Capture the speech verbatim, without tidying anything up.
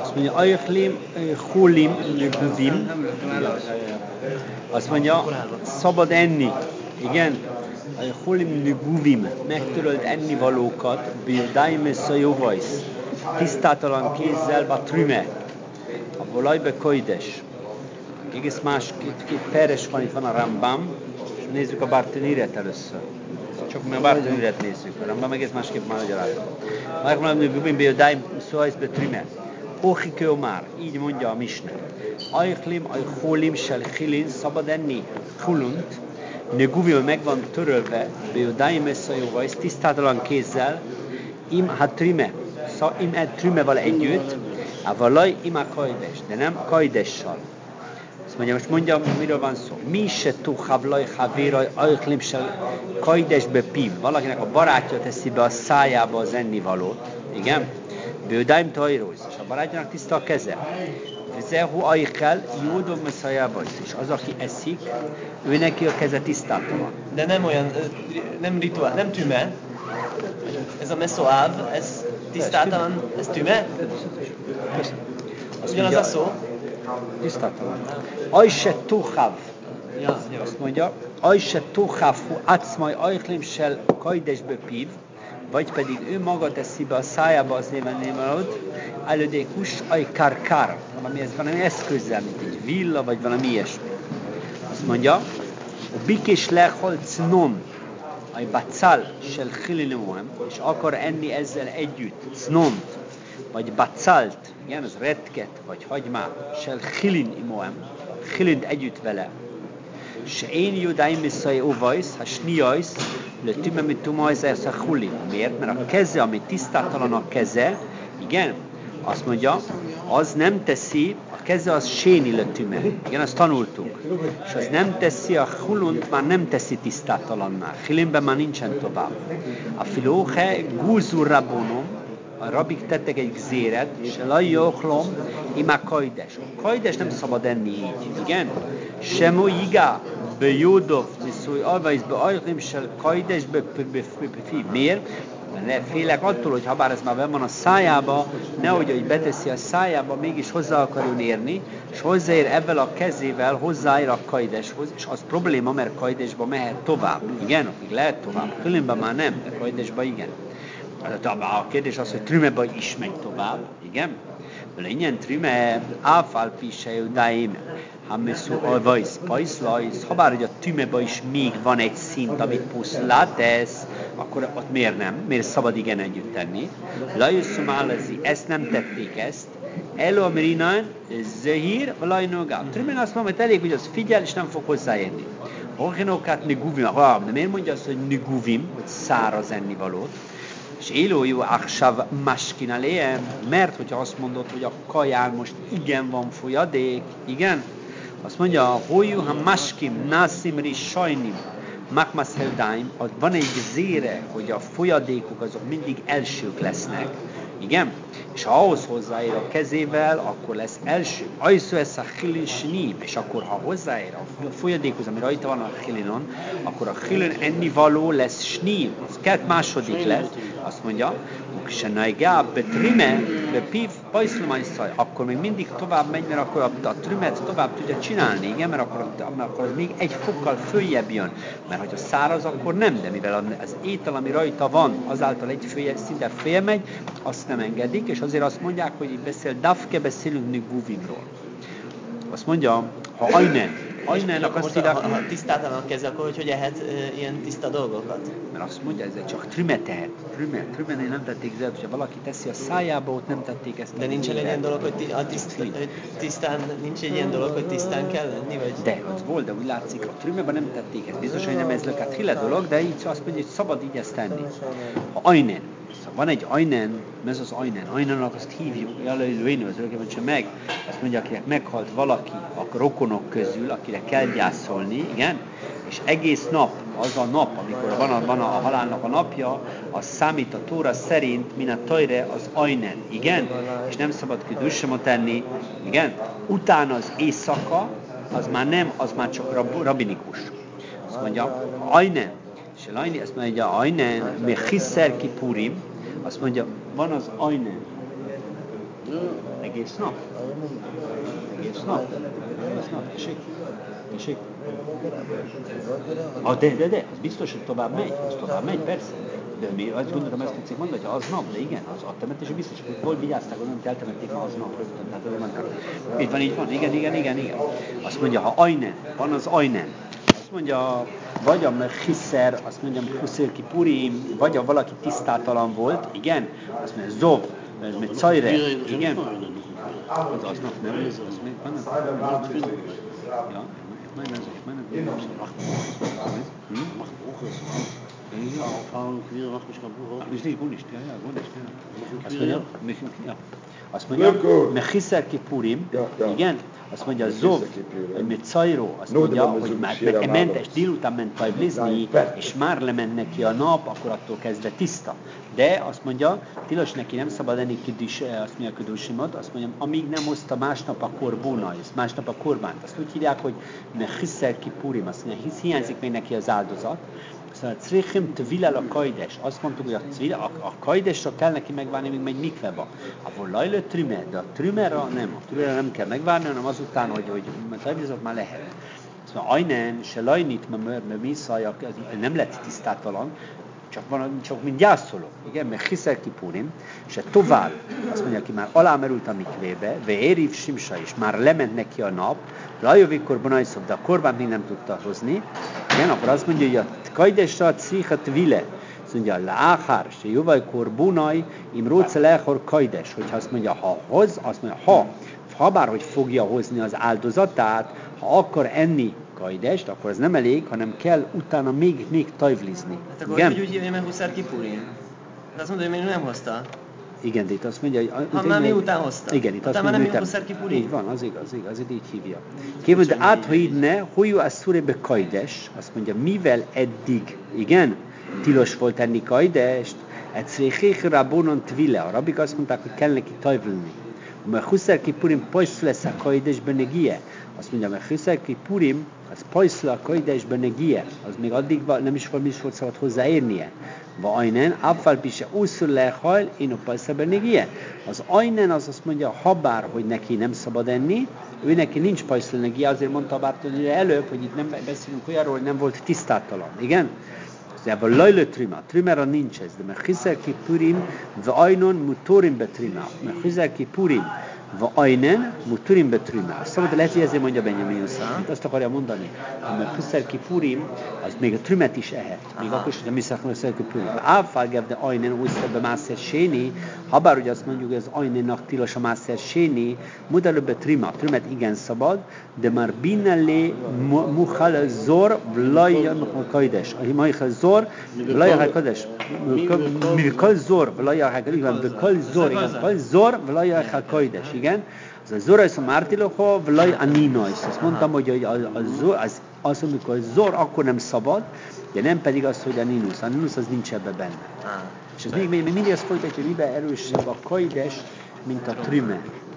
Azt mondja, ajklim, hulim, guvim. Azt mondja, szabad enni. Igen. Hulim, guvim. Megtörölt ennivalókat, bildaim szajovajsz. Tisztátalan kézzel, a trüme. A volajbe kajdes. Egész más, két, két peres van, itt van a Rambam. És nézzük a Bartaniret először. Csak mi a Bartaniret nézzük. A Rambam egész másképp már magyarázom. Ajklim, guvim, bildaim szajovajsz, trüme. Ochikő már, így mondja a Misne. Ajklim, ajholim, sel chilin, szabad enni hulunt, neguvim meg van törölve, beodáim eszajóva, ez tisztátalan kézzel, im ha trime, im e trümeval együtt, a valaj im a kajdes, de nem kajdessal. Azt mondja, most mondja, miről van szó. Mi se tu havlaj havéraj, ajklim, sel kajdesbe piv. Valakinek a barátja teszi be a szájába az ennivalót, igen? Bődáim tajróz, és a barátjának tiszta a keze. Zehu ajkel, jódom meszajába is. És az, aki eszik, ő neki a keze tisztátalan. De nem olyan, nem rituál, nem tüme. Ez a meszoáv, ez tisztátalan, ez tüme? Ugyanaz a szó? Tisztátalan. Ajse tuhav. Ja, azt mondja, ajse tuhav, hu acmaj ajklim sel kajdesbe piv, vagy pedig ő maga teszi be a szájába az névennévalót, elődékus aj karkár, valami, ez valami eszközzel, mint egy villa, vagy valami ilyesmi. Azt mondja, a bikés lehol cnom, aj bacal sel chilinuam, és akar enni ezzel együtt, cnomt, vagy bacalt, igen, az retket, vagy hagymát, sel chilin imoam, chilint együtt vele, se én judáim iszai óvajsz, ha sniajsz, le tüme, mit tumajsz, ez a hulim. Miért? Mert a keze, ami tisztátalan a keze, igen, azt mondja, az nem teszi, a keze az séni le tüme. Igen, azt tanultuk. És az nem teszi, a hulunt már nem teszi tisztátalanná. Hilimben már nincsen tovább. A filóhe gúzur rabonom, a rabik tettek egy gzéret, és lajjoklom, imá kajdes. A kajdes nem szabad enni így, igen? Semo igá, be jódov, viszúj alvaiz, be ajklim, sel kajdes, be fi. Miért? Mert félek attól, hogy habár ez már benn van a szájába, nehogy, hogy beteszi a szájába, mégis hozzá akarjon érni, és hozzáér ebben a kezével, hozzáér a kajdeshoz, és az probléma, mert kajdesba mehet tovább. Igen, akik lehet tovább. Különben már nem, de kajdesba igen. A kérdés az, hogy trümeba is megy tovább, igen? Mert ingyen trüme, áfálpi se judáim, hamesszú alvajsz, pajszlajsz, ha bár hogy a trümeba is még van egy szint, amit puszlá tesz, akkor ott miért nem? Miért szabad igen együtt tenni? Lajusszum állazi, ezt nem tették ezt, elomrinán, zehír, lajnogál. Trümen azt mondom, hogy elég, hogy az figyel, és nem fog hozzáérni. Hogenokát niguvim, de miért mondja azt, hogy niguvim, hogy száraz ennivalót? És élőjú aksav maskin aléem, mert hogyha azt mondod, hogy a kaján most igen van folyadék, igen, azt mondja, hojú ha maskim, nászimri, sajnim, makmasz heldáim, van egy zére, hogy a folyadékok azok mindig elsők lesznek, igen, és ha ahhoz hozzáér a kezével, akkor lesz első. Ajszó ez a chilin snív, és akkor ha hozzáér a folyadékhoz, ami rajta van a chilinon, akkor a chilin ennivaló lesz snív, az kert második lesz, azt mondja, se najgá, betrime, bepiv, pajszlományszaj, akkor még mindig tovább megy, mert akkor a, a trümet tovább tudja csinálni, igen, mert akkor, mert akkor az még egy fokkal följebb jön, mert hogyha száraz, akkor nem, de mivel az étel, ami rajta van, azáltal egy följebb, szinte félmegy, azt nem engedik, és azért azt mondják, hogy itt beszél, dafke beszélünk niguvimról. Azt mondja, ha ajnen, ajnennak azt hívják... Ha, ha tisztátalan a keze, akkor hogy, hogy ehet e, ilyen tiszta dolgokat? Mert azt mondja, ez csak trüme tehet. Trüme, trümenél nem tették zert, hogyha valaki teszi a szájába, ott nem tették ezt. De nincsen egy ilyen dolog, hogy, ti, a tiszt, hogy tisztán, nincs egy ilyen dolog, hogy tisztán kell lenni? Vagy? De, az volt, de úgy látszik, a trümeben nem tették ezt. Biztos, hogy nem ez löket hile dolog, de így azt mondja, hogy szabad így ezt tenni. Ha ajnen, van egy ajnen, ez az ajnen, ajnennak azt hívjuk, jallai az örökében sem meg, azt mondja, akinek meghalt valaki a rokonok közül, akire kell gyászolni, igen, és egész nap, az a nap, amikor van a, van a halálnak a napja, az számít a Tóra szerint, min a tajre az ajnen, igen, és nem szabad kidussamot tenni, igen, utána az éjszaka, az már nem, az már csak rab, rabinikus. Azt mondja, ajnen, és Lajni azt mondja, ajnen, mi hiszer kipurim, azt mondja, van az ajnen, Egész nap. Egész nap. Egész nap. Tessék. Tessék. Ah, de, de, de, az biztos, hogy tovább megy. Az tovább megy, persze. De mi azt gondolom, ezt tetszik mondani, hogy az nap, de igen, az a temetése biztos, hogy hol vigyázták, gondolom, hogy eltemették ma az nap rögtön. Tehát azért mondták, így van, így van, igen, igen, igen, igen. Azt mondja, ha ajnen, van az ajnen. Azt mondja, vagy a Mechiszer, azt mondja, Huszél Kipurim, vagy a valaki tisztátalan volt, igen, azt mondja, Zov, ez még Cajre, igen. Az aznap nem, az még van, ja, ich meine, ich meine, ich meine, Ja, aufhauen, wieder macht mich kaputt. Ist nicht gut, ja, ja, gut, ja. Azt mondja, ja. Azt mondja, Mechiszer Kipurim, igen, azt mondja, Zov, mit Cajró, azt mondja, hogy már ment, és délután ment tajblizni, és már lement neki a nap, akkor attól kezdve tiszta. De azt mondja, tilos neki nem szabad enni kidus, azt mondja a kudusimot, azt mondja, amíg nem hozta másnap a korbónajsz, másnap a korbánt. Azt úgy hívják, hogy Mechiszer Kipurim, azt mondja, hisz hiányzik még neki az áldozat. Szóval Crechem Tvilel a kajdes. Azt mondtuk, hogy a, tvile, a, a kajdesra kell neki megvárni, még megy mikveba. Ahol lajlő trümer, de a trümerra nem. A trümerra nem kell megvárni, hanem azután, hogy, hogy tajblizat már lehet. Szóval ajnen, se lajnit, mert mi szajak, nem lett tisztátalan, csak, van, csak mint gyászoló. Igen, mert Hiszer Kipurim, se tovább, azt mondja, aki már alámerült a mikvébe, ve ériv simsa is, már lement neki a nap, lajovikor bonajszok, de a korbánt még nem tudta hozni. Igen, akkor azt mondja, hogy a kajdesra cichat vile, azt mondja, láhár, se jóvaj korbunaj, im róce lehor kajdes, hogyha azt mondja, ha hoz, azt mondja, ha, ha bár, hogy fogja hozni az áldozatát, ha akar enni kajdest, akkor ez nem elég, hanem kell utána még, még tajvlizni. Hát akkor igen? Úgy hívja, mert Huszár Kipurim. De azt mondja, hogy még nem hozta. Igen, de itt azt mondja, hogy... Ha már miután hozta. Igen, itt azt mondja, hogy Huszár Kipurim. Így van, az igaz, igaz, így hívja. Kívül, de áthaidne, hojú asszúre be kajdes, azt mondja, mivel eddig, igen, tilos volt enni kajdest, egyszerűen rabonon tvile, a rabik azt mondták, hogy kell neki tajvlni. Mert Huszár Kipurim pajsz lesz a kajdes benegie. Azt mondja, mert Huszár Kipurim, az pajsz lesz a kajdes benegie. Az még addig nem is volt, is volt szabad hozzáérnie. Va ajnen, affal pise úszul lehajl, én a pajsz benegie. Az ajnen az azt mondja, habár, hogy neki nem szabad enni, ő neki nincs pajsz benegie, azért mondta a Bártony előbb, hogy itt nem beszélünk olyanról, hogy nem volt tisztátalan. Igen? Szóval lajlő trima, trimera nincs ez, de mert Hiszer Kipurim, va ajnon mutorim betrima, mert Hiszer Kipurim, va ajnen mutorim betrima. Szóval lehet, hogy ezért mondja Benjamin Yosef, azt akarja mondani, mert Hiszer Kipurim, az még a trümet is ehet, még akkor is, hogy a Miszachon Hiszer Kipurim. Áfágev de ajnen újszebe mászer séni, habár ugye azt mondjuk, hogy az ajnénnak tilos a mászer séni, mudelő betrima, trümet igen szabad, de már binelé muhal zor, vlajjam a kajdes. A zor, vlajjam a kajdes. Mikal zor, vlajjam a kajdes. Igen, mikal zor, igen, mikal zor, vlajjam a kajdes. Igen. Az a zor, az a mártilokho, vlaj aninojsz. Azt mondtam, hogy az, az, amikor zor, akkor nem szabad, de nem pedig az, hogy a ninusz. A ninusz az nincs ebbe benne. És ez még, még mindig azt folytatja, hogy miben erősebb a kajdes, mint a trüme.